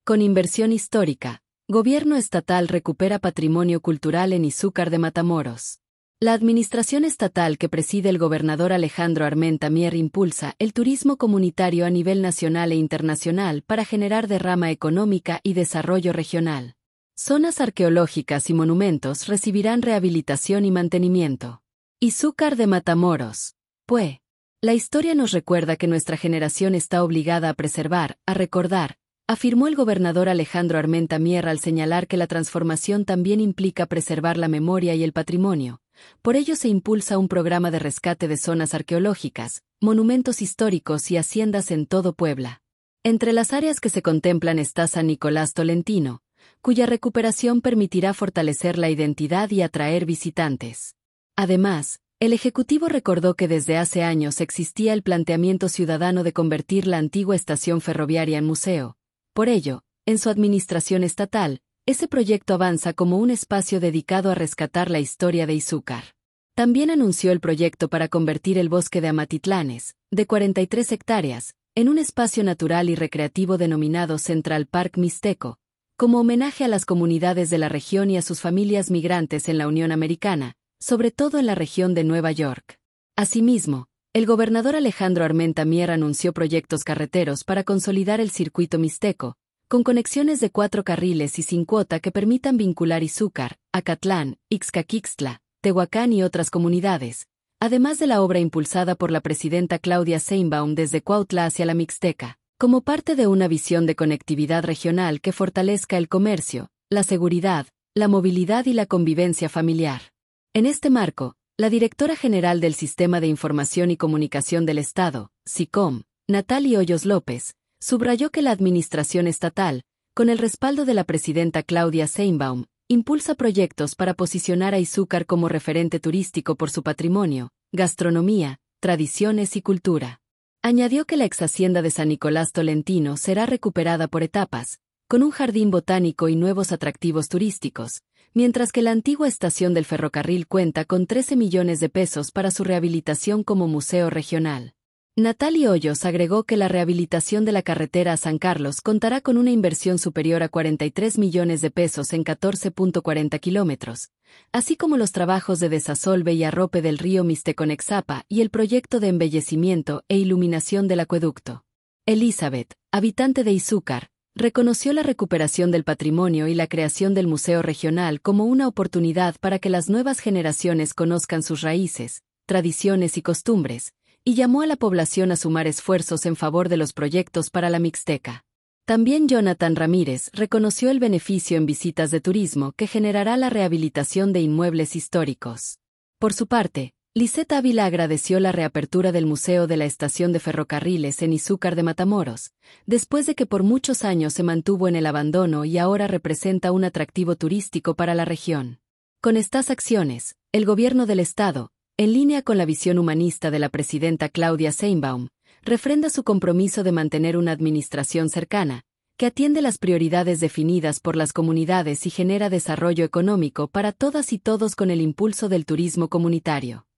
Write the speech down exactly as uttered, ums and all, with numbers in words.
Con inversión histórica, Gobierno estatal recupera patrimonio cultural en Izúcar de Matamoros. La administración estatal que preside el gobernador Alejandro Armenta Mier impulsa el turismo comunitario a nivel nacional e internacional para generar derrama económica y desarrollo regional. Zonas arqueológicas y monumentos recibirán rehabilitación y mantenimiento. Izúcar de Matamoros. Pues, la historia nos recuerda que nuestra generación está obligada a preservar, a recordar, afirmó el gobernador Alejandro Armenta Mier al señalar que la transformación también implica preservar la memoria y el patrimonio. Por ello se impulsa un programa de rescate de zonas arqueológicas, monumentos históricos y haciendas en todo Puebla. Entre las áreas que se contemplan está San Nicolás Tolentino, cuya recuperación permitirá fortalecer la identidad y atraer visitantes. Además, el Ejecutivo recordó que desde hace años existía el planteamiento ciudadano de convertir la antigua estación ferroviaria en museo. Por ello, en su administración estatal, ese proyecto avanza como un espacio dedicado a rescatar la historia de Izúcar. También anunció el proyecto para convertir el bosque de Amatitlanes, de cuarenta y tres hectáreas, en un espacio natural y recreativo denominado Central Park Mixteco, como homenaje a las comunidades de la región y a sus familias migrantes en la Unión Americana, sobre todo en la región de Nueva York. Asimismo, el gobernador Alejandro Armenta Mier anunció proyectos carreteros para consolidar el circuito mixteco, con conexiones de cuatro carriles y sin cuota que permitan vincular Izúcar, Acatlán, Ixcaquixtla, Tehuacán y otras comunidades, además de la obra impulsada por la presidenta Claudia Sheinbaum desde Cuautla hacia la Mixteca, como parte de una visión de conectividad regional que fortalezca el comercio, la seguridad, la movilidad y la convivencia familiar. En este marco, la directora general del Sistema de Información y Comunicación del Estado, SICOM, Natalie Hoyos López, subrayó que la administración estatal, con el respaldo de la presidenta Claudia Sheinbaum, impulsa proyectos para posicionar a Izúcar como referente turístico por su patrimonio, gastronomía, tradiciones y cultura. Añadió que la ex hacienda de San Nicolás Tolentino será recuperada por etapas, con un jardín botánico y nuevos atractivos turísticos, mientras que la antigua estación del ferrocarril cuenta con trece millones de pesos para su rehabilitación como museo regional. Natalie Hoyos agregó que la rehabilitación de la carretera a San Carlos contará con una inversión superior a cuarenta y tres millones de pesos en catorce punto cuarenta kilómetros, así como los trabajos de desasolve y arrope del río Mixteconexapa y el proyecto de embellecimiento e iluminación del acueducto. Elizabeth, habitante de Izúcar, reconoció la recuperación del patrimonio y la creación del Museo Regional como una oportunidad para que las nuevas generaciones conozcan sus raíces, tradiciones y costumbres, y llamó a la población a sumar esfuerzos en favor de los proyectos para la Mixteca. También Jonathan Ramírez reconoció el beneficio en visitas de turismo que generará la rehabilitación de inmuebles históricos. Por su parte, Lisette Ávila agradeció la reapertura del Museo de la Estación de Ferrocarriles en Izúcar de Matamoros, después de que por muchos años se mantuvo en el abandono y ahora representa un atractivo turístico para la región. Con estas acciones, el gobierno del Estado, en línea con la visión humanista de la presidenta Claudia Sheinbaum, refrenda su compromiso de mantener una administración cercana, que atiende las prioridades definidas por las comunidades y genera desarrollo económico para todas y todos con el impulso del turismo comunitario.